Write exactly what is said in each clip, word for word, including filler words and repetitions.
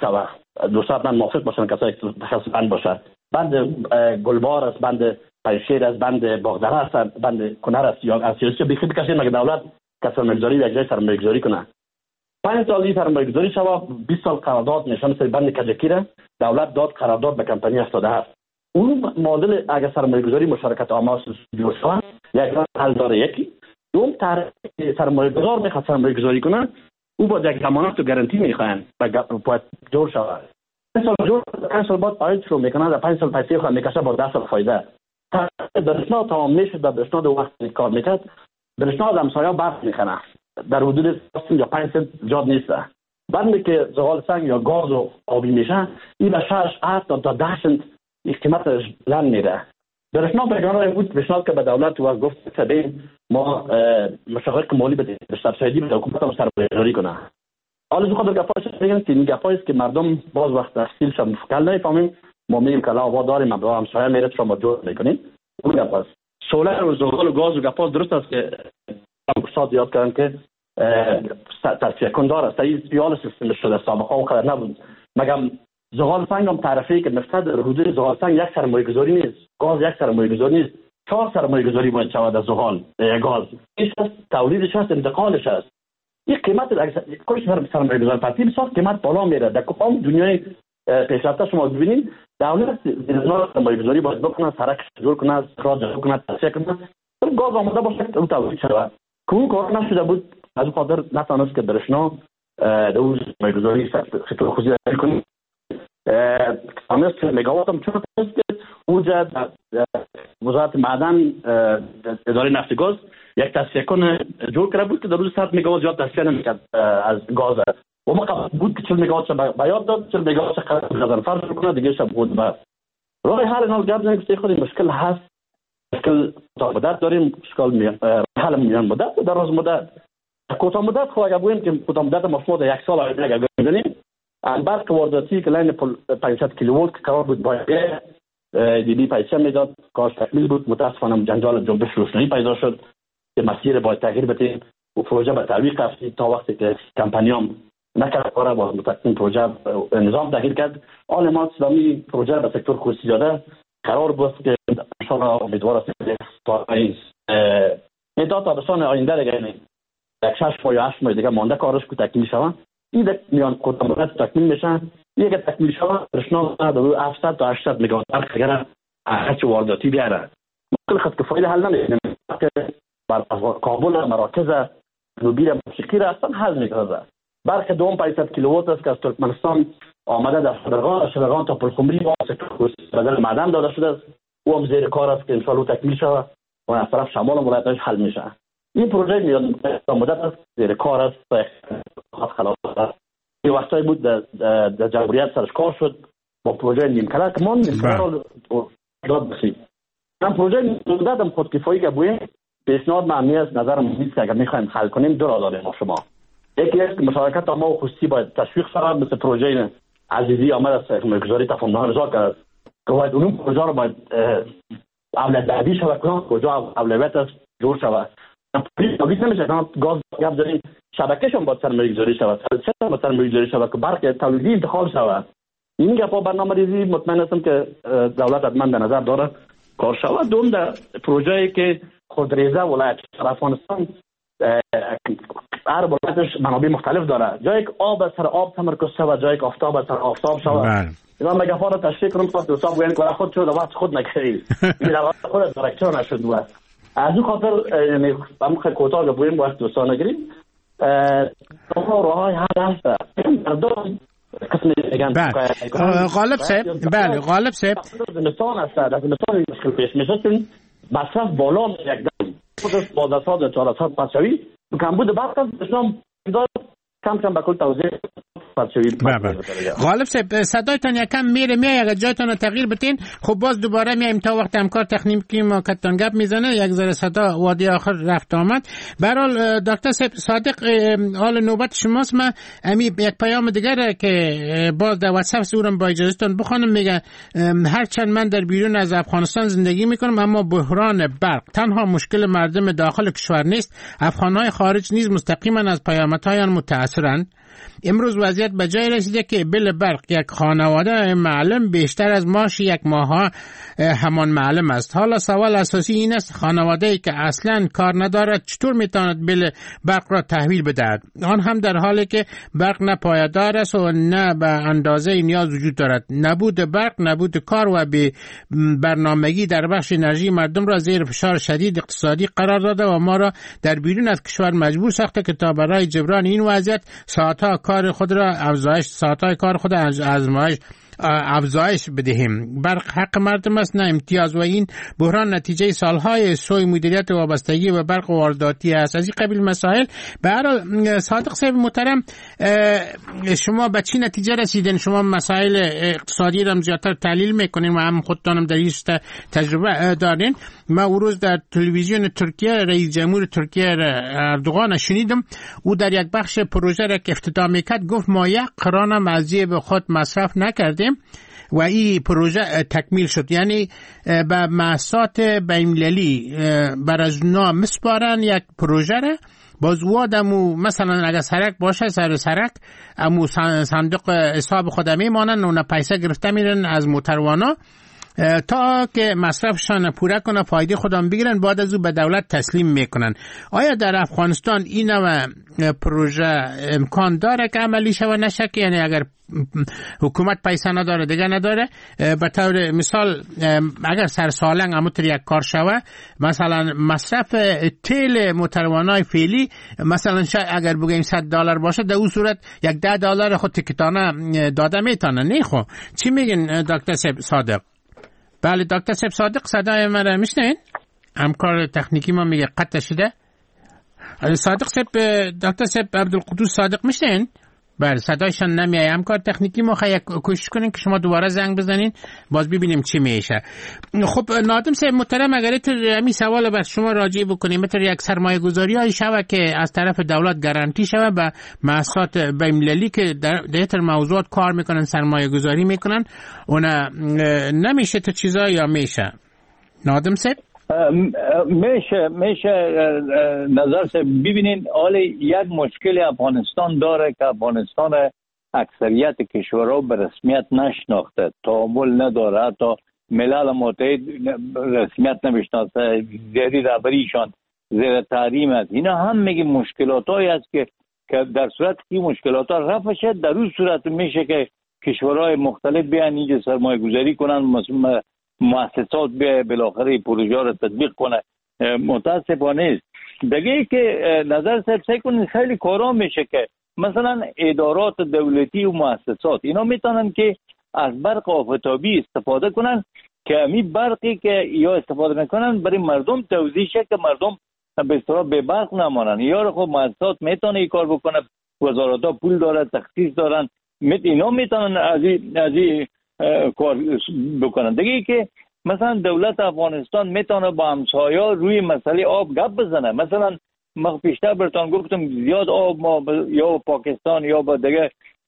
شود. دوستان من موافق باشن کسایی که تخصص بند باشه. بند گلبار است، بند پنجشیر است، بند باغدره است، بند کنر است یا اسیاسی بخیر بکشید مگه دولت که سرمایه‌گذاری یک جای سرمایه‌گذاری کنه. پنج سال این سرمایه‌گذاری شود، بیست سال قرارداد نشان سر بند کجکی را دولت داد قرارداد به کمپانی هفتاد و هفت. اون مدل اگر سرمایه‌گذاری مشارکت عامه جور شود یک حل داره. یکی دوم طرح سرمایه‌گذار میخواد سرمایه‌گذاری کنه، او با یک ضمانت و گارانتی میخواین باید جور شود. پنج سال جور پنج سال بعد عاید شروع میکنه، در پنج سال پیسه خود میکشه با ده سال فایده. در اسناد تمام میشه، در اسناد وقت کار میکرد، در اسناد همسایه برق میخنه در حدود یا پنج سنت جاد نیست. بعد که زغال سنگ یا گاز و آبی میشه این به شش هفت تا ده سنت قیمتش بلند میره. در اسناد بگانه بود بشناد که به دولت و گفت تبین ما مشاورک مالی بدیم به سبسایدی به حکومت هم سرمایه‌گذاری کنه. حالا از خاطر گپاش میگن که این گپایی است که مردم باز وقت تحصیل شون مفکل نمیفهمیم. ما میگیم که لا داریم با همسایه میره شما جور میکنیم. اون گپاست. سولر و زغال و گاز و گپاس درست است که اقتصاد یاد کردن که تصفیه کندار است. این پیال سیستم شده سابقه و قدر نبود. مگم زغال سنگ هم تعرفی که مقصد حدود زغال سنگ یک سرمایه‌گذاری نیست، گاز یک سرمایه‌گذاری نیست، چهار سرمایه‌گذاری باید شود از زغال گاز. این تولیدش هست، انتقالش هست. این قیمت کلش سرمایه‌گذار پرتی بسیار قیمت بالا میره. در کل دنیای پیشرفته شما ببینید دولت زیرزنار سرمایه‌گذاری باید بکنه، سرک جور کنه، اخراج کنه، تصفیه کنه، گاز آماده باشه که اون تولید شود. که اون کار نشده بود، از اون خاطر نتونست که درشنا دو سرمایه‌گذاری خطور خوزی کنه. تونست مگاوات هم چون است که اونجا وزارت معدن اداره نفت گاز یک تصفیه کنه جور کرده بود که در روز صد مگاوات زیاد تصفیه نمیکرد از گاز. و ما قبل بود که چهل مگاوات به یاد داد، چهل مگاوات قرار فرض کنه دیگه شب بود. بعد راه حل اینا گرد نمیشه که خودی مشکل هست. مشکل کوتاه مدت داریم، مشکل حل میان مدت و دراز مدت. کوتاه مدت خو اگه بگیم که کوتاه مدت مفهوم یک سال اگه بگیم برق وارداتی که لین پانصد کیلوولت که قرار بود باید دیدی پیسه میداد، کارش تکمیل بود. متاسفانه جنجال جنبش روشنایی پیدا شد که مسیر باید تغییر بدیم و پروژه به تعویق رفت تا وقتی که کمپانیام نکرد کار با متقین پروژه نظام تغییر کرد. حال ما اسلامی پروژه به سکتور خصوصی داده قرار بود که ان شاء الله امیدوار است تا این تا تابستان آینده دیگه یک شش ماه یا هشت ماه دیگه مانده کارش کو تکمیل شود. این در میان کوتاه مدت تکمیل میشن. یک تکمیل شود رشنا در هفتصد تا هشتصد مگاوات اگر هرچه وارداتی بیاره مشکل خط کفایت حل نمیشه که بر کابل مراکز جنوبی موسیقی را اصلا حل میکنه. برخ دوم پانصد کیلووات است که از ترکمنستان آمده در شبرغان شبرغان تا پلخمری و بدل معدن داده شده است. او هم زیر کار است که ان شاء الله تکمیل شود و از طرف شمال ولایتش حل میشه. این پروژه میاد مدت است، زیر کار است، خلاص است. این وقتایی بود در, در جمهوریت سرش کار شد با پروژه نیم کلک من نیم داد بسید. من پروژه نیم دادم خودکفایی که بویم پیشنهاد معنی است نظرم نیست که اگر میخوایم حل کنیم دو را داریم ما شما. یکی است که مشارکت ما و خصوصی باید تشویق شود، مثل پروژه عزیزی آمد است سرمایه‌گذاری تفاهم رضا کرد که باید اون پروژه رو باید اولویت دهی شود کنم کجا اولویت است جور شود. تولید نمیشه که گاز گپ داریم شبکهشون باید سرمایه‌گذاری شود، چطور باید سرمایه‌گذاری شود که برق تولیدی انتقال شود. این گپا برنامه ریزی مطمئن هستم که دولت حتما در نظر داره کار شود. دوم در پروژه‌ای که خودریزه ولایت افغانستان هر ولایتش منابع مختلف داره، جایی که آب سر آب تمرکز شود، جایی که آفتاب سر آفتاب شود. اینا مگافون رو تشریح کنم تا دو سال بگن که خود شد وقت خود نکردید این خود دایرکتور نشد. بود از اون خاطر یعنی هم خیلی کوتاه بگویم وقت دوستان نگیریم راه‌های حل هست. مردم قسم میگن غالب صاحب بله غالب صاحب زمستان است، در زمستان مشکل پیش میشه چون مصرف بالا یک دم خودش با دستات چهارصد پسوی کمبود برق است اسلام داد کم کم به کل توزیع پسوی. غالب صاحب صدایتان یکم میره میای اگه جایتون رو تغییر بدین خب باز دوباره میایم تا وقت همکار تکنیکی ما کتان گپ میزنه یک ذره صدا وادی آخر رفت آمد. به هر حال دکتر صادق حال نوبت شماست. من امی یک پیام دیگه که باز در واتساپ زورم با اجازهتون بخونم میگه هرچند من در بیرون از افغانستان زندگی میکنم اما بحران برق تنها مشکل مردم داخل کشور نیست، افغانهای خارج نیز مستقیما از پیامدهای آن متاثرند. امروز وضعیت به جای رسیده که بل برق یک خانواده معلم بیشتر از معاش یک ماه همان معلم است. حالا سوال اساسی این است خانواده‌ای که اصلا کار ندارد چطور میتواند بل برق را تحویل بدهد؟ آن هم در حالی که برق نه پایدار است و نه به اندازه نیاز وجود دارد. نبود برق، نبود کار و به برنامگی در بخش انرژی مردم را زیر فشار شدید اقتصادی قرار داده و ما را در بیرون از کشور مجبور ساخته که تا برای جبران این وضعیت ساعتها کار خود را افزایش ساعتهای کار خود ازمایش افزایش بدهیم. برق حق مردم است نه امتیاز و این بحران نتیجه سالهای سوء مدیریت و وابستگی به برق و وارداتی است. از این قبیل مسائل. به هر حال صادق صاحب محترم، شما به چی نتیجه رسیدین؟ شما مسائل اقتصادی را زیادتر تحلیل میکنین و هم خودتانم در این تجربه دارین. ما اون روز در تلویزیون ترکیه رئیس جمهور ترکیه اردوغان شنیدم، او در یک بخش پروژه را که افتتاح میکرد گفت ما یک قران از جیب خود مصرف نکردیم و این پروژه تکمیل شد. یعنی به مؤسسات بین‌المللی بر از اونا مسپارن یک پروژه را، باز وادمو مثلا اگر سرک باشه سر سرک امو صندوق حساب خود میمانن و نه پیسه گرفته میرن از موتروانا تا که مصرفشان پوره کنه فایده خودم بگیرن، بعد از او به دولت تسلیم میکنن. آیا در افغانستان این نوع پروژه امکان داره که عملی شود نشه؟ یعنی اگر حکومت پیسه نداره دیگه نداره، به طور مثال اگر سر سالنگ همونطور یک کار شوه، مثلا مصرف تیل موتروانای فعلی مثلا اگر بگیم صد دلار باشه، در اون صورت یک ده دلار خود تکتانه داده میتونه. نه خب چی میگین دکتر صادق؟ بله دکتر صاحب صادق صدای من را میشنین؟ همکار تکنیکی ما میگه قطع شده. صادق صاحب، دکتر صاحب عبدالقدوس صادق میشنین؟ بله صدایشان نمیای. همکار تکنیکی ما خیلی کوشش کنین که شما دوباره زنگ بزنین باز ببینیم چی میشه. خب نادم صاحب محترم، اگر تو همین سوال بر شما راجع بکنیم، مثل یک سرمایه گذاری های شوه که از طرف دولت گارانتی شوه به مؤسسات بین‌المللی که در دیتر موضوعات کار میکنن سرمایه گذاری میکنن، اون نمیشه تو چیزا یا میشه؟ نادم صاحب میشه میشه نظر سے ببینین. حالا یک مشکل افغانستان داره که افغانستان اکثریت کشورها به رسمیت نشناخته، تعامل نداره، حتی ملل متحد رسمیت نمیشناسه، زیری رهبریشان زیر تحریم است. اینا هم میگه مشکلات هایی است که که در صورت که مشکلات ها رفع شد، در اون صورت میشه که کشورهای مختلف بیان اینجا سرمایه گذاری کنن، مؤسسات به بالاخره پروژه را تطبیق کنه. متاسفانه است دیگه که نظر سرسه کنین خیلی کارا میشه که مثلا ادارات دولتی و مؤسسات اینا میتونن که از برق آفتابی استفاده کنن که امی برقی که یا استفاده نکنن برای مردم توزیع شه که مردم به اصطلاح به برق نمانن. یا خب مؤسسات میتونه این کار بکنه، وزارت‌ها پول داره، تخصیص دارن، اینا میتونن از این از این کار بکنن. دیگه که مثلا دولت افغانستان میتونه با همسایا روی مسئله آب گپ بزنه. مثلا ما پیشتر براتون گفتم زیاد آب ما یا پاکستان یا با دیگه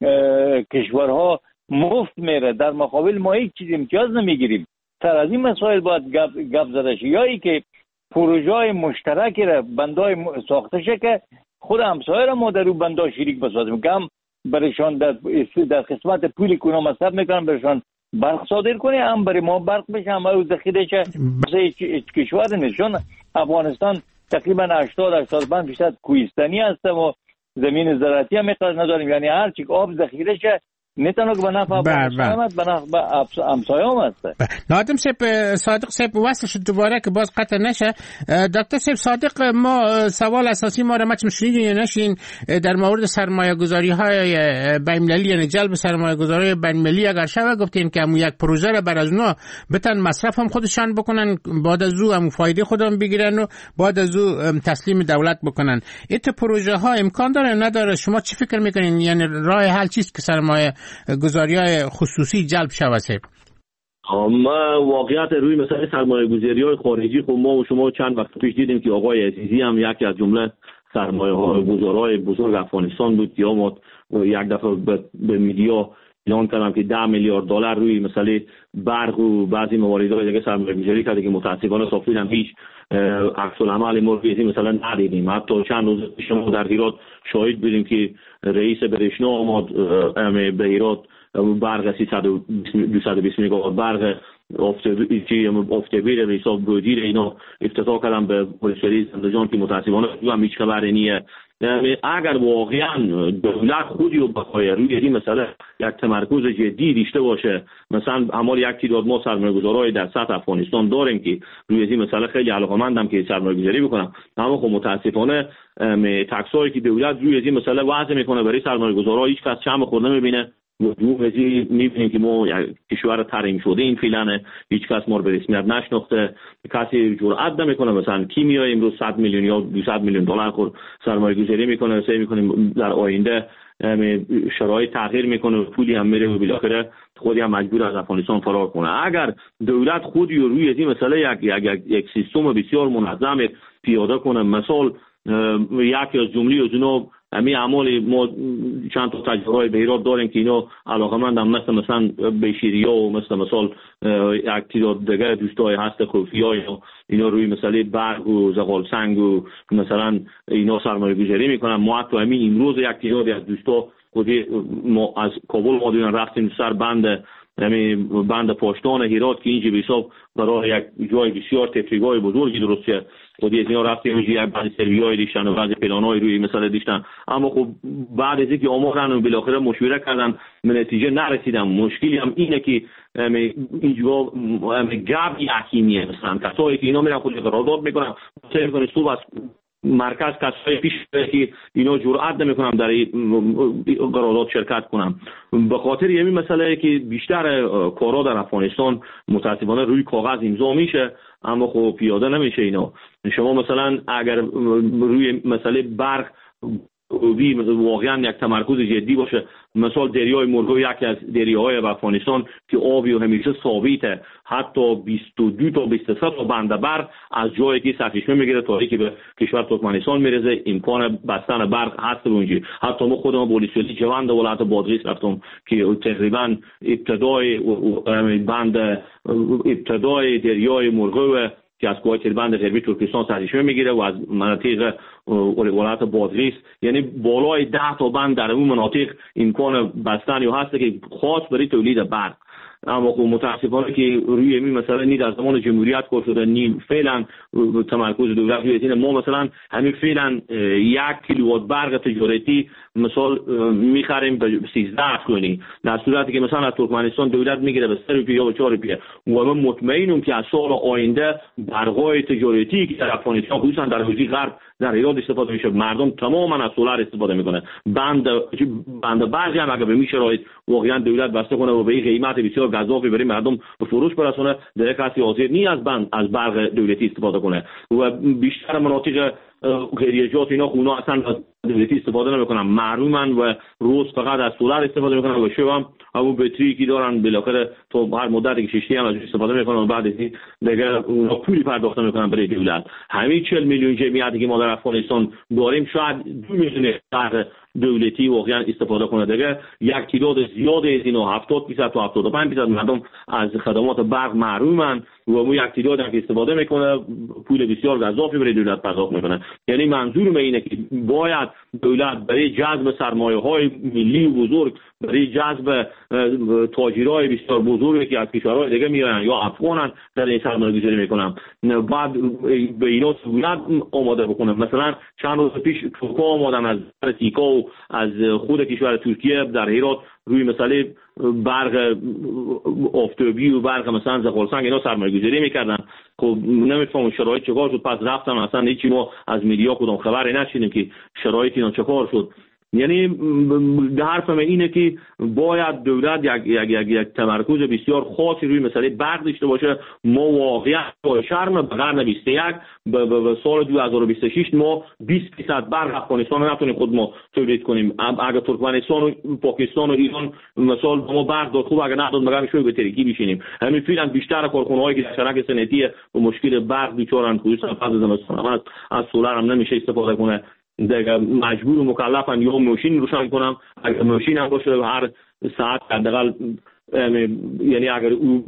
کشورها مفت میره، در مقابل ما هیچ چیز امتیاز نمیگیریم. سر از این مسائل باید گپ گپ زده شه، یا ای که پروژه مشترکی را بندای ساخته شه که خود همسایه را ما در اون بندا شریک بسازیم که هم برشان در در قسمت پولی که اونا مصرف میکنن برشان برق صادر کنه، هم برای ما برق بشه، هم او ذخیره شه. هیچ کشور نیست، چون افغانستان تقریبا هشتاد هشتاد و پنج درصد کوهستانی هست و زمین زراعتی هم مقدار نداریم. یعنی هر چی آب ذخیره شه نتانه که به نفع افغانستان به نفع همسایه هم هست. نادم صاحب صادق صاحب وصل شد دوباره که باز قطع نشه. دکتر صاحب صادق، ما سوال اساسی ما را مچم شنیدین یا نشین در مورد سرمایه گذاری های بین‌المللی، یعنی جلب سرمایه گذاری بین‌المللی اگر شوه گفتین که همون یک پروژه را بر از اونا بتن مصرف هم خودشان بکنن، بعد از او هم فایده خودم بگیرن و بعد از او تسلیم دولت بکنن. این پروژه ها امکان داره نداره؟ شما چی فکر میکنین؟ یعنی راه حل چیست که سرمایه گذاری‌های خصوصی جلب شود؟ ما واقعیت روی مثلا سرمایه گذاری‌های خارجی خب ما و شما چند وقت پیش دیدیم که آقای عزیزی هم یکی از جمله سرمایه گذارهای بزرگ افغانستان بود، یا ما یک دفعه به میدیا اعلان کردم که ده میلیارد دلار روی مسئله برق و بعضی مواردهای دیگه سرمایه‌گذاری کرده که متاسفانه صافی هم هیچ عکس العمل موردی مثلا ندیدیم. حتی چند روز پیش ما در هرات شاهد بودیم که رئیس برشنا آمد به هرات برق سیصد و بیست مگاوات برق افتبیر به حساب بودیر اینا افتتاح کردم به ولسوالی زندجان که متاسفانه هم هیچ خبری نیه. اگر واقعا دولت خودی رو بخواه روی این مسئله یک تمرکز جدی داشته باشه، مثلا همال یک تعداد ما سرمایه‌گذارای در سطح افغانستان داریم که روی این مسئله خیلی علاقه‌مندم که سرمایه‌گذاری بکنم، اما خب متاسفانه تکسایی که دولت روی این مسئله وضع میکنه برای سرمایه‌گذارا هیچ کس چم خود نمیبینه. دو هزی میبینیم که ما کشور تریم شده این فعلا هیچ کس ما رو به رسمیت نشناخته، کسی جرئت نمیکنه مثلا کیمیا امروز صد میلیون یا دویست میلیون دلار خود سرمایه گذاری میکنه، سعی میکنیم در آینده شرایط تغییر میکنه و پولی هم میره و بالاخره خودی هم مجبور از افغانستان فرار کنه. اگر دولت خودی رو روی این مسئله یک یک یک سیستم بسیار منظم پیاده کنه، مثلا یکی از جمله از اونا همین اعمال ما چند تا تجربه به هرات داریم که اینا علاقه‌مندم مثل مثلا بشیریا و مثل مثلا یک تعداد دیگه دوستای هست خوفیای اینا روی مسئله برق و زغال سنگ و مثلا اینا سرمایه‌گذاری میکنن. ما حتی همین امروز یک تعداد از دوستا خودی ما از کابل مادون رفتیم سر بند همین بند پاشتان هرات که اینجا به حساب برای یک جای بسیار تفریحگاه بزرگی درسته خودی از اینا رفتیم یک بعضی سروی‌های دیشتن و بعضی پلان‌های روی مسئله دیشتن، اما خب بعد از اینکه آمدن و بالاخره مشوره کردن به نتیجه نرسیدم. مشکلی هم اینه که اینجا گپ یقینیه، مثلا کسایی که اینا میرن خود قرارداد میکنن سعی میکنن صبح از مرکز کسایی پیش که اینا جرئت نمیکنن در قرارداد شرکت کنن. به خاطر همین مسئله که بیشتر کارا در افغانستان متاسفانه روی کاغذ امضا میشه اما خب پیاده نمیشه اینا. شما مثلا اگر روی مسئله برق وی واقعا یک تمرکز جدی باشه، مثلا دریای مرغو یکی از دریاهای افغانستان که آبی و همیشه ثابته، حتی بیست و دو تا بیست و سه تا بند برق از جایی که سرچشمه میگیره تا اینکه به کشور ترکمنستان میرسه امکان بستن برق هست اونجا. حتی ما خودمون پلیسیاتی جوان ولایت بادغیس رفتم که تقریبا ابتدای بند ابتدای دریای مرغو که از کوه بند غربی ترکستان سرچشمه میگیره و از مناطق ولایت بادغیس، یعنی بالای ده تا بند در اون مناطق امکان بستن یا هست که خاص برای تولید برق. اما خب متاسفانه که روی این مسئله نی در زمان جمهوریت کار شده، نی فعلا تمرکز دولت روی این. ما مثلا همین فعلا یک کیلووات برق تجارتی مثال میخریم به سیزده کنی، در صورتی که مثلا از ترکمنستان دولت میگیره به سه روپیه یا چهار روپیه. و من مطمئنم که از سال آینده برقای تجارتی که در افغانستان خصوصا در حوزه غرب در هرات استفاده میشه، مردم تماما از سولار استفاده میکنه. بند بند برقی هم اگه به این شرایط واقعا دولت بسته کنه و به این قیمت بسیار گزافی برای مردم به فروش برسونه، در کسی حاضر نیست از بند از برق دولتی استفاده کنه و بیشتر مناطق غیریجات اینا خونا اصلا دولتی استفاده نمیکنن، محرومن و روز فقط از سولار استفاده میکنن و شب هم همون بطری که دارن بالاخره تو هر مدت که شیشتی هم از استفاده میکنن و بعد از این دیگه اونا پولی پرداخت میکنن برای دولت. همین چهل میلیون جمعیتی که ما در افغانستان داریم شاید دو میلیون در دولتی واقعا استفاده کنه، دیگه یک تعداد زیاد از اینا هفتاد درصد تا هفتاد و پنج درصد مردم از خدمات برق محرومن و مو یک تعداد هم که استفاده میکنه پول بسیار گزافی برای دولت پرداخت میکنه. یعنی منظور اینه که باید دولت برای جذب سرمایه‌های ملی بزرگ، برای جذب تاجرای بسیار بزرگی که از کشورهای دیگه میان یا افغانن در این سرمایه‌گذاری میکنن، بعد به اینا سهولت آماده بکنه. مثلا چند روز پیش ترکا آمدن از تیکا و از خود کشور ترکیه در هرات روی مسئله برق آفتابی و برق مثلا زغال سنگ اینا سرمایه‌گذاری میکردن. خب نمیفهمم شرایط چیکار شد، پس رفتن اصلا هیچی ما از میدیا کدام خبری نشیدیم که شرایط اینا چیکار شد. یعنی حرفم اینه که باید دولت یک یک یک, یک تمرکز بسیار خاصی روی مسئله برق داشته باشه. ما واقعا با شرم به قرن بیست و یک به سال دو هزار و بیست و شش ما بیست درصد برق افغانستان رو نتونیم خود ما تولید کنیم. اگر ترکمنستان و پاکستان و ایران مثال ما برق داد خوب، اگر نداد مگر شوی به ترکی بشینیم. همین فعلا بیشتر کارخانه‌هایی که در شرک صنعتی با مشکل برق بیچارن، خصوصا فاز زمستان از از سولار هم نمیشه استفاده کنه، دیگه مجبور و مکلفن یا ماشین روشن کنم. اگر ماشین هم باشه هر ساعت حداقل یعنی اگر او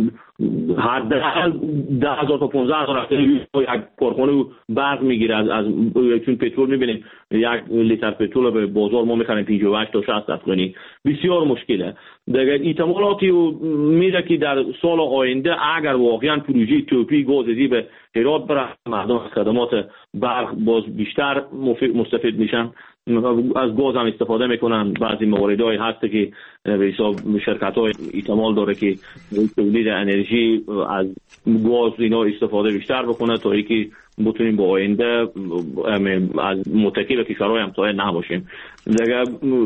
حداقل ده هزار تا پانزده هزار یک کارخانه برق میگیره از, از چون پترول میبینیم یک لیتر پترول به بازار ما میخریم پنجاه و هشت تا شصت افغانی، بسیار مشکله. دیگه احتمالاتی میده که در سال آینده اگر واقعا پروژه توپی گازی به هرات بره، مردم از خدمات برق باز بیشتر مستفید میشن، از گاز هم استفاده میکنن. بعضی مواردهای هست که به حساب شرکت های احتمال داره که تولید انرژی از گاز اینا استفاده بیشتر بکنه تا اینکه بتونیم با آینده از متکی به کشورهای همسایه نباشیم. دیگه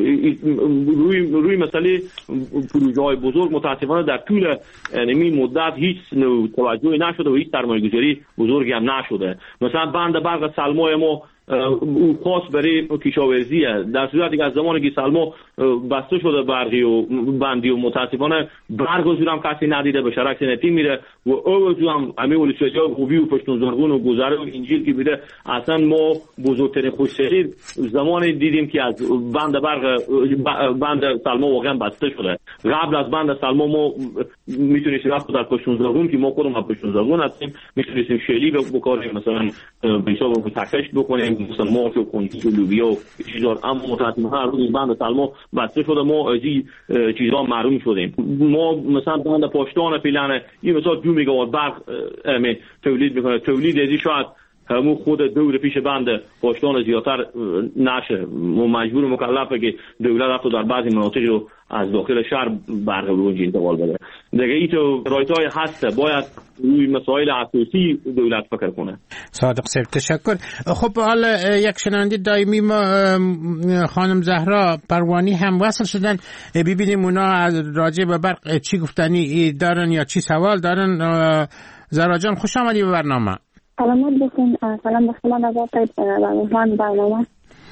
روی روی مسئله پروژه های بزرگ متاسفانه در طول این مدت هیچ توجهی نشده و هیچ سرمایه‌گذاری بزرگی هم نشده. مثلا بند برق سلمای ما او خاص برای کشاورزیه، در صورتی که از زمانی که سلما بسته شده برقی و بندی و متاسفانه برق و زور هم کسی ندیده، به شرک سنتی میره و او زور هم همه ولسواتی ها خوبی و پشتون زرگون و گذره و انجیل که بیده. اصلا ما بزرگترین خوشسری زمانی دیدیم که از بند برق بند سلما واقعا بسته شده. قبل از بند سلما ما میتونستیم رفت در پشتون زرگون که ما خودمون پشتون زرگون هستیم، میتونستیم شیلی بکاریم، مثلا به حساب تکش بکنیم، مثلا مرغ و کنجد و لوبیا و چیزا، اما متاسفانه روی بند سلما بسته شده، ما از این چیزا محروم شدیم. ما مثلا بند پاشتان فعلا این مثلا دو مگاوات برق تولید میکنه، تولید ازی شاید همون خود دور پیش بند پاشتان زیادتر نشه. ما مجبور مکلفه که دولت حتی در بعضی مناطق رو از داخل شهر برق رو انتقال بده. دیگه این تو رایت‌های هسته، باید روی مسائل اساسی دولت فکر کنه. صادق صاحب تشکر. خب حالا یک شنونده دائمی ما خانم زهرا پروانی هم وصل شدن، ببینیم اونا راجع به برق چی گفتنی دارن یا چی سوال دارن. زهرا جان خوش آمدی به برنامه. سلامت باشین. سلام به شما نواب و مهمان برنامه.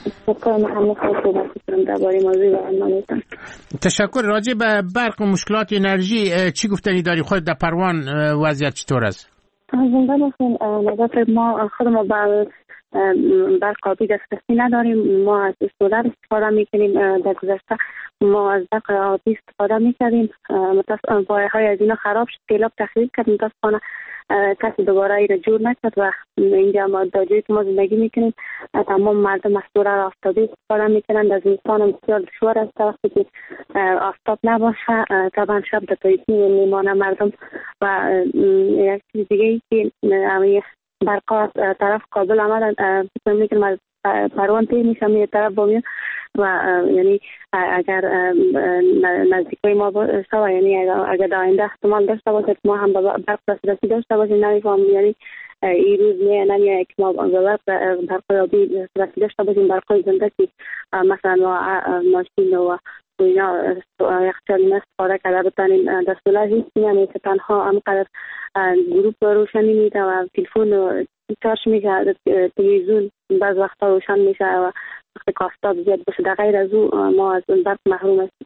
تشکر. راجع به برق و مشکلات انرژی چی گفتنی داری؟ خود در پروان وضعیت چطور است؟ زنده باشین. نظرت ما خود ما برق آبی دسترسی نداریم، ما از سولر استفاده میکنیم. در گذشته ما از برق آبی استفاده میکردیم، متاسفانه پایه های از اینا خراب شد، کلاب تخریب کرد، متاسفانه کسی دوباره ای را جور نکرد و اینجا ما داجوی که ما زندگی میکنیم تمام مردم از سولر آفتابی استفاده میکنند. از انسان بسیار دشوار است وقتی که آفتاب نباشه، طبعا شب در تاریکی میمانه مردم. و یک چیز دیگه ای که برقا طرف کابل آمدن، فکر میکنم از پروان پی میشم یه طرف بامیان و یعنی اگر نزدیکای ما باشه و یعنی اگر در آینده احتمال داشته باشه ما هم به برق دسترسی داشته باشیم، نمیفهم یعنی این روز نه نمیه که ما به برق برق آبی دسترسی داشته باشیم. برقای زنده که مثلا ماشین و اینا یخچال استفاده کرده بتانیم در سولر هیچ یعنی که تنها همقدر گروپ روشنی میده و تلفن چارج میشه، تلویزیون بعض وقتا روشن میشه و وقتی کاستاب زیاد باشه. در غیر از او ما از برق محروم هستیم.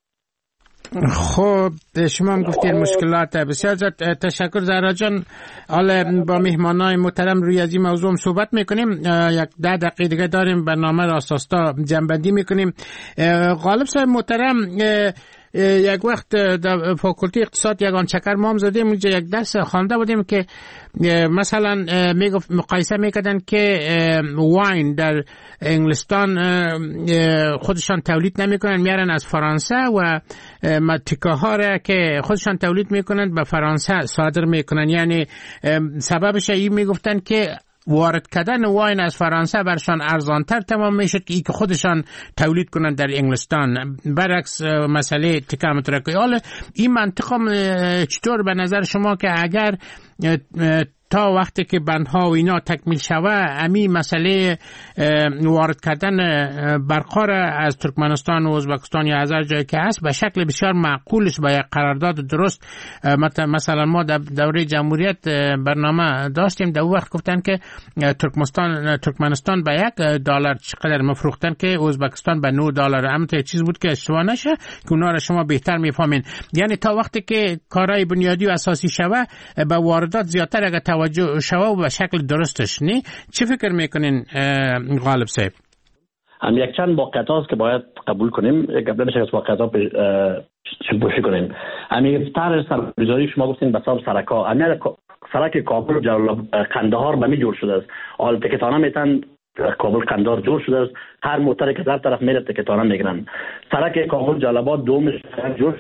خب شما هم گفتین مشکلات. بسیار زیاد تشکر زهرا جان. حالا با مهمانای محترم روی از این موضوع صحبت میکنیم. یک ده دقیقه دیگه داریم، برنامه را اساسا جنبندی میکنیم. غالب صاحب محترم، یک وقت در فاکولته اقتصاد یگان چکر ما هم زدیم، اونجا یک درس خوانده بودیم که مثلا میگفت مقایسه میکردن که واین در انگلستان خودشان تولید نمیکنن، میارن از فرانسه و تکاها را که خودشان تولید میکنن به فرانسه صادر میکنن. یعنی سببش این میگفتن که وارد کردن واین از فرانسه برشان ارزانتر تمام میشد که ای که خودشان تولید کنند در انگلستان، برعکس مسئله تکه مترکه. حالا این منطق چطور به نظر شما که اگر تا وقتی که بندها و اینا تکمیل شوه امی مسئله وارد کردن برقا از ترکمنستان و ازبکستان یا از هر جایی که هست به شکل بسیار معقولش با یک قرارداد درست، مثلا ما در دوره جمهوریت برنامه داشتیم، در وقت گفتن که ترکمنستان ترکمنستان به یک دلار چقدر مفروختن که ازبکستان به نه دلار. اما تا چیز بود که اشتباه نشه که اونا را شما بهتر میفهمین. یعنی تا وقتی که کارهای بنیادی و اساسی شوه به واردات زیادتر اگه توجه شوه و به شکل درستش نی. چی فکر میکنین غالب صاحب؟ هم یک چند واقعیت هاست که باید قبول کنیم. قبل نشه از واقعیت ها شبوشی کنیم. همین طرح سرمایه‌گذاری شما گفتین به حساب سرک‌ها، همین سرک کابل و جلال قندهار به می جور شده است. حال تکتانه میتن کابل قندهار جور شده است، هر موتر که در طرف میره تکتانه میگیرن. سرک کابل جلال‌آباد دوم جور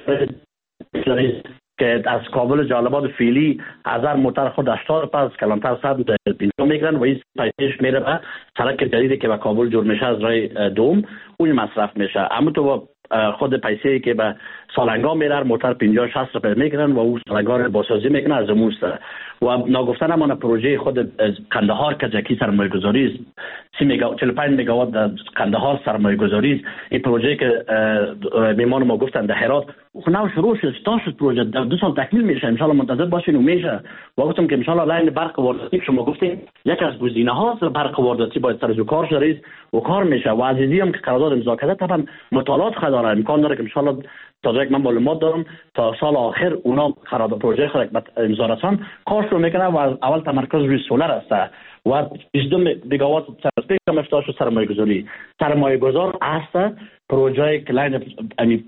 شده که از کابل جلال‌آباد فعلی هزار موتر خود هشتاد پس کلانتر صد پینجا میگیرن و این پیشش میره به سرک جدیدی که به کابل جور میشه از راه دوم اون مصرف میشه. اما تو خود پیسه‌ای که به سالنگا میره موتر پنجاه شصت روپیه میگیرن و اون سالنگا رو بازسازی میکنن از موست و ناگفتن همون پروژه خود قندهار که جکی سرمایه گذاری است سی میگا چهل و پنج مگاوات در قندهار سرمایه گذاری است. این پروژه که میمان ما گفتن در هرات خناو شروع شد تا شد پروژه در دو سال تکمیل میشه. ان شاء الله منتظر باشین و میشه و گفتم که ان شاء الله لاین برق وارداتی شما گفتین یک از گزینه ها برق وارداتی باید سر جو کار شده و کار میشه و عزیزی هم که قرارداد امضا کرده طبعا مطالعات خود داره امکان داره که ان شاء الله تا یک من معلومات دارم تا سال آخر اونا قرارداد پروژه خود امضا رسان کار شروع میکنه و اول تمرکز روی سولر است و بیست و دو مگاوات سرسپیک هم افتاد شد سرمایه گذاری سرمایه گذار است. پروژه کلاین امی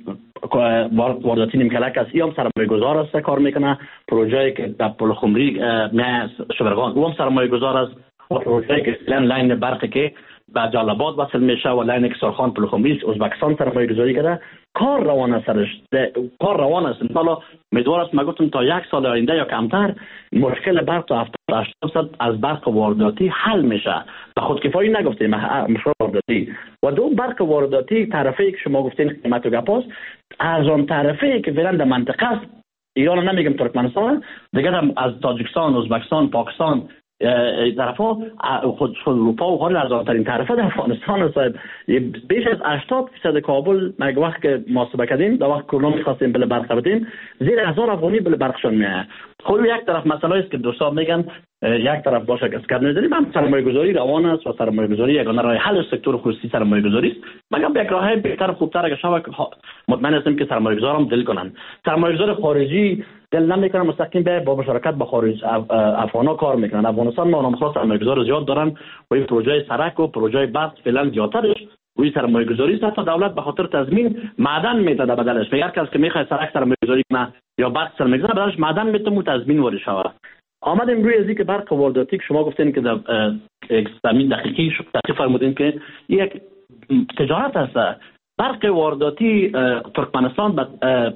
وارداتی نیمکلک است هم سرمایه گذار است کار میکنه. پروژه که در پلخمری نه شبرغان او هم سرمایه گذار است. پروژه که لاین برقی که به جلال‌آباد وصل میشه و لاین که سرخان پلخمری ازبکستان سرمایه گذاری کرده کار روان است سرش کار روان است. حالا امیدوار است ما گفتم تا یک سال آینده یا کمتر مشکل برق تا هفتاد هشتاد از برق وارداتی حل میشه. به خودکفایی نگفتیم مشروع وارداتی و دو برق وارداتی طرفی که شما گفتین قیمت و گپاست ارزان طرفی که فعلا در منطقه است ایران نمیگم ترکمنستان دیگه از تاجیکستان ازبکستان پاکستان طرفا خود اروپا و خارج ارزان ترین طرفه در افغانستان است. بیش از هشتاد درصد کابل مگه وقت که محاسبه کردیم در وقت کرونا می‌خواستیم بل برق بدیم زیر هزار افغانی بل برقشون میاد. خب یک طرف مسئله است که دوستان میگن یک طرف باشه که اسکر نداریم هم سرمایه گذاری روان است و سرمایه گذاری یگانه راه حل سکتور خصوصی سرمایه گذاری است. مگم یک راه بهتر خوبتر اگه شما مطمئن هستیم که سرمایه گذارم دل کنن. سرمایه گذار خارجی دل نمیکنن مستقیم به با مشارکت با خارج افغانا کار میکنن. افغانستان ما نامخواست سرمایه گذار زیاد دارن و این پروژه سرک و پروژه برق فعلا زیادترش وی سرمایه گذاری است. حتی دولت به خاطر تضمین معدن میده در بدلش. اگر کسی که میخواد سرک سرمایه گذاری کنه یا برق سرمایه گذاری بدلش معدن میده مو تضمین وارد شوه. آمدیم روی ازی که برق وارداتی که شما گفتین که در زمین دقیقی دقیق فرمودین که یک تجارت است. برق وارداتی ترکمنستان به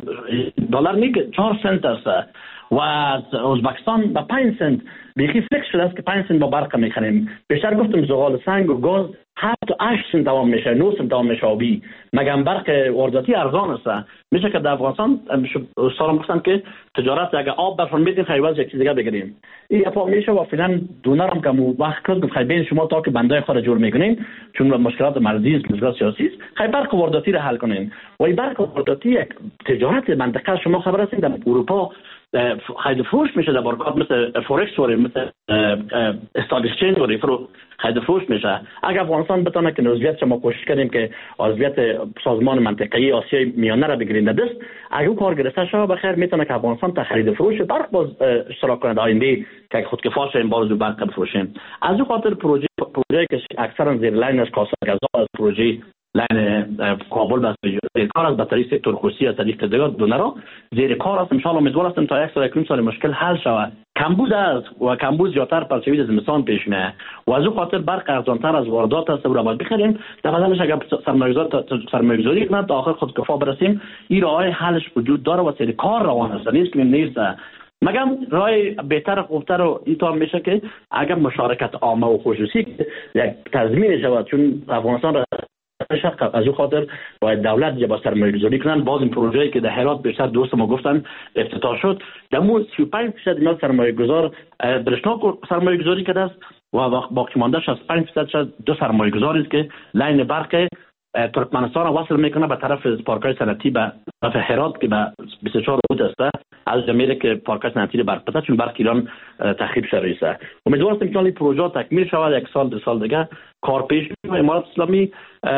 دلار میگه چهار سنت است و ازبکستان به پنج سنت بیخی فکر شده است که پنج سنت با برق میخریم. بیشتر گفتم زغال سنگ و گاز هفت تا هشت سنت دوام میشه نه سنت دوام میشه آبی مگم برق وارداتی ارزان است. میشه که در افغانستان سالم گفتن که تجارت اگه آب برفون میدین خیلی یک چیز دیگه بگیریم این اپا میشه و فعلا دونر هم که وقت کرد خیلی بین شما تا که بندای خود جور میکنین چون مشکلات مرزی است مشکلات سیاسی است خیلی برق وارداتی رو حل کنین و این برق وارداتی یک تجارت منطقه شما خبر هستین در اروپا خیلی فروش میشه در بارگاه مثل فورکس وری مثل استاک اکسچنج وری فرو خیلی فروش میشه. اگر افغانستان بتونه که عضویت شما کوشش کنیم که عضویت سازمان منطقه‌ای آسیای میانه را بگیرین دست اگه اون کار گرفته شه بخیر میتونه که افغانستان تا خرید فروش برق باز اشتراک کنه در آینده که خودکفا شه این باز برق بفروشیم. از اون خاطر پروژه پروژه که اکثرا زیر لاینش کاسا غذا از پروژه لاین کابل بس زیر کار از بطری سکتور خصوصی از طریق دیگر دونرا زیر کار است. ان شاء الله امیدوار هستم تا یک سال یک سال مشکل حل شود. کمبود است و کمبود زیادتر پرچوی از زمستان پیش میاد و از اون خاطر برق ارزانتر از واردات است و رو باید بخریم. در بدلش اگر سرمایه‌گذار سرمایه‌گذاری کنه تا آخر خودکفا برسیم این راه حلش وجود داره و سری کار روان است نیست که نیست. مگم راه بهتر خوبتر و اینطور میشه که اگر مشارکت عامه و خصوصی یک تضمین شود چون افغانستان را شق از اون خاطر باید دولت یا با سرمایه گذاری کنن. باز این پروژه‌ای که در هرات بیشتر دوست ما گفتن افتتاح شد دمو سی و پنج درصد اینا سرمایه گذار برشناک سرمایه گذاری کرده است و باقی مانده شصت و پنج درصد دو سرمایه گذاری است که لاین برق ترکمنستان وصل میکنه به طرف پارکای صنعتی به طرف هرات که به بیست و چهار بود است از جمعیت که پارکای صنعتی برق بده چون برق ایران تخریب شده است. امیدوارم که این پروژه تکمیل شود یک سال دو سال دیگه کار پیش میره. امارات اسلامی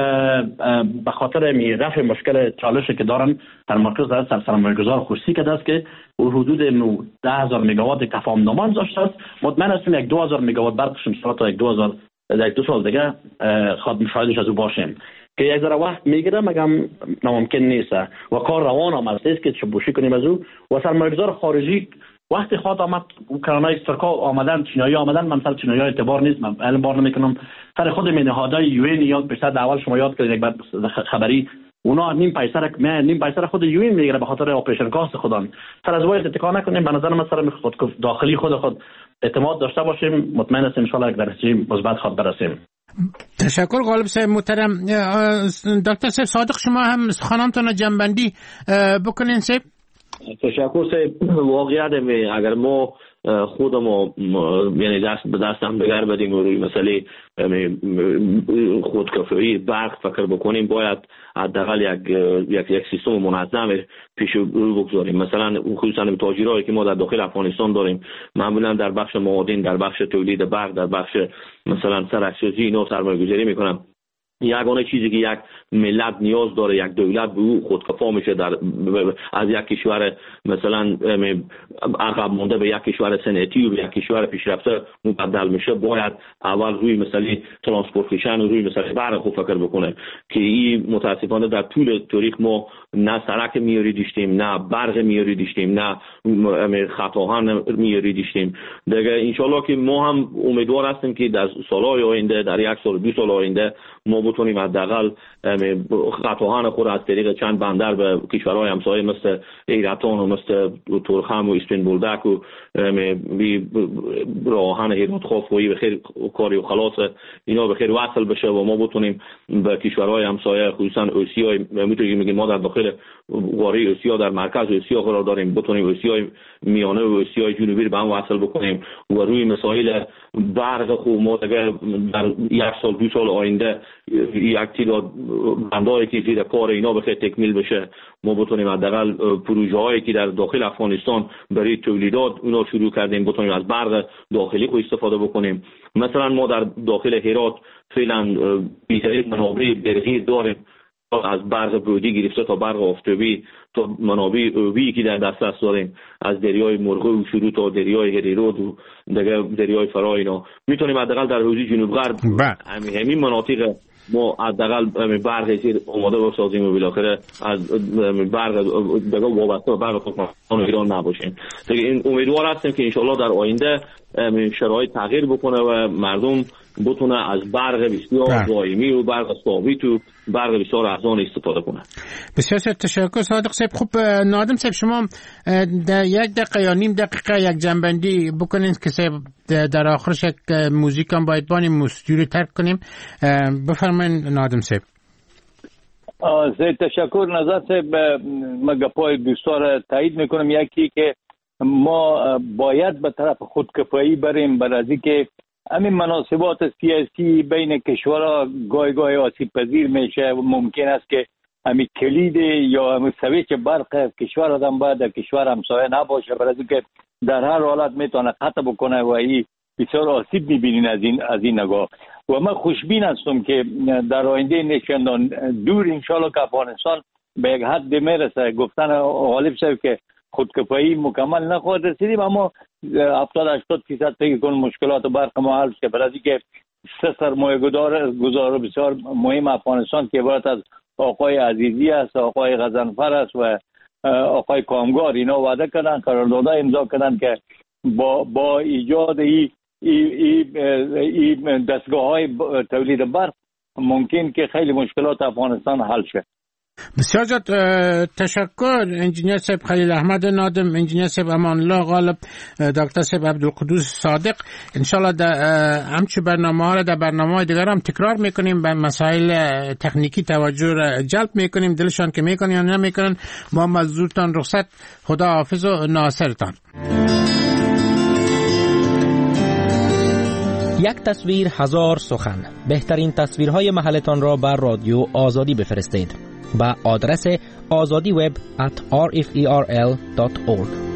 به خاطر می رفع مشکل چالشی که دارن تمرکز در سر سرمایه‌گذار خصوصی کرده است که حدود ده هزار مگاوات تفاهم نامه داشته است. مطمئن هستم یک دو هزار مگاوات برقش ان تا یک دو هزار در دو سال دیگه خواهد شاهدش از او باشیم که یک ذره وقت میگیره، مگم ناممکن نیست و کار روان هم است که چبوشی کنیم از او. و سرمایه‌گذار خارجی وقتی خواهد آمد کرانای ترکا آمدن، چینایی آمدن، من مثلا چینایی اعتبار نیست، من الان بار نمیکنم سر خود می نهادهای یو ان یاد بیشتر در اول شما یاد کردید یک بعد خبری اونا نیم پیسر می نیم پیسر خود یو ان میگیره به خاطر اپریشن کاست خودان. سر از وای اتکا نکنیم، به نظر من سر خود داخلی خود خود اعتماد داشته باشیم، مطمئن هستیم ان شاء الله یک درجه مثبت خود برسیم. تشکر غالب صاحب محترم. دکتر صاحب صادق شما هم سخنانتون جنبندی بکنین صاحب. تشکر صاحب. واقعیت اگر ما خودمو یعنی دست به دست هم بگر بدیم و روی مسئله خودکفایی برق فکر بکنیم، باید حداقل یک یک یک سیستم منظم پیش رو بگذاریم. مثلا خصوصا تاجرایی که ما در داخل افغانستان داریم، معمولا در بخش معادن، در بخش تولید برق، در بخش مثلا سرک‌سازی اینا سرمایه‌گذاری میکنن. یگانه چیزی که یک ملت نیاز داره، یک دولت به او خودکفا میشه در از یک کشور مثلا عقب مونده به یک کشور صنعتی و به یک کشور پیشرفته مبدل میشه، باید اول روی مسئله ترانسپورتیشن و روی مسئله برق خود فکر بکنه که این متاسفانه در طول تاریخ ما نه سرک میاری داشتیم، نه برق میاری داشتیم، نه خط آهن میاری داشتیم. دیگه انشالله که ما هم امیدوار هستیم که در سالهای آینده، در یک سال دو سال آینده ما بتونیم حداقل خط آهن خود از طریق چند بندر به کشورهای همسایه مثل ایران و مثل ترخم و اسپین بولدک و راهن هرات خوافویی به خیر کاری و خلاص اینا به خیر وصل بشه و ما بتونیم به کشورهای همسایه خصوصا آسیا، میتونیم میگیم ما در داخل قاره آسیا در مرکز آسیا قرار داریم، بتونیم آسیای میانه و آسیای جنوبی به هم وصل بکنیم و روی مسائل برق خوب ما در یک سال دو سال آینده یک تعداد بندایی که زیر کار اینا بخیر تکمیل بشه، ما بتونیم حداقل پروژه هایی که در داخل افغانستان برای تولیدات اونا شروع کردیم بتونیم از برق داخلی خود استفاده بکنیم. مثلا ما در داخل هرات فعلا بیشتر منابع برقی داریم، از برق برودی گرفته تا برق آفتابی تا منابع اوبی که در دسترس داریم، از دریای مرغو و شروع تا دریای هریرود و دیگه دریای فرا اینا میتونیم حداقل در حوزه جنوب غرب همین همین مناطق ما حداقل برق زیر آماده بسازیم و بالاخره از برق دیگه وابسته به برق خودمان ایران نباشیم. دیگه این امیدوار هستیم که انشالله در آینده شرایط تغییر بکنه و مردم بتونه از برق بسیار دائمی و برق ثابت و برق بسیار ارزان استفاده کنه. بسیار تشکر صادق صاحب. خوب نادم صاحب شما در یک دقیقه یا نیم دقیقه یک جنبندی بکنین که صاحب در آخرش یک موزیک هم باید بانیم مستوری ترک کنیم. بفرمایید نادم صاحب. زید تشکر. نظر صاحب مگپای بسیار تایید میکنم. یکی که ما باید به طرف خودکفایی بریم، برای که همین مناسبات سیاسی بین کشورها گاهی گاهی آسیب پذیر میشه و ممکن است که همین کلید یا همین سویچ برق کشور آدم باید در کشور همسایه نباشه، برای که در هر حالت میتونه قطع بکنه و این بسیار آسیب میبینین از این از این نگاه. و من خوشبین هستم که در آینده نشاندن دور انشالله که افغانستان به یک حد میرسه. گفتن غالب صاحب که خودکفایی مکمل نخواهد رسیدیم، اما هفتاد هشتاد فیصد فکر کنم مشکلات برق ما حل شه، برای که سه سرمایه گذار بسیار مهم افغانستان که عبارت از آقای عزیزی است، آقای غضنفر است و آقای کامگار، اینا وعده کردن، قرارداد امضا کردن که با با ایجاد این ای ای ای دستگاه‌های تولید برق ممکن که خیلی مشکلات افغانستان حل شه. بسیار زیاد تشکر انجینیر صاحب خلیل احمد نادم، انجینیر صاحب امان الله غالب، دکتر صاحب عبدالقدوس صادق. انشالله در همچه برنامه ها را در برنامه های دیگر هم تکرار میکنیم، به مسائل تکنیکی توجه را جلب میکنیم، دلشان که میکنن یا نمیکنن. ما مزدورتان رخصت، خدا حافظ و ناصرتان. یک تصویر هزار سخن. بهترین تصویرهای محلتان را بر رادیو آزادی بفرستید. با آدرس آزادی وب ات آر اف ای آر ال دات اورگ.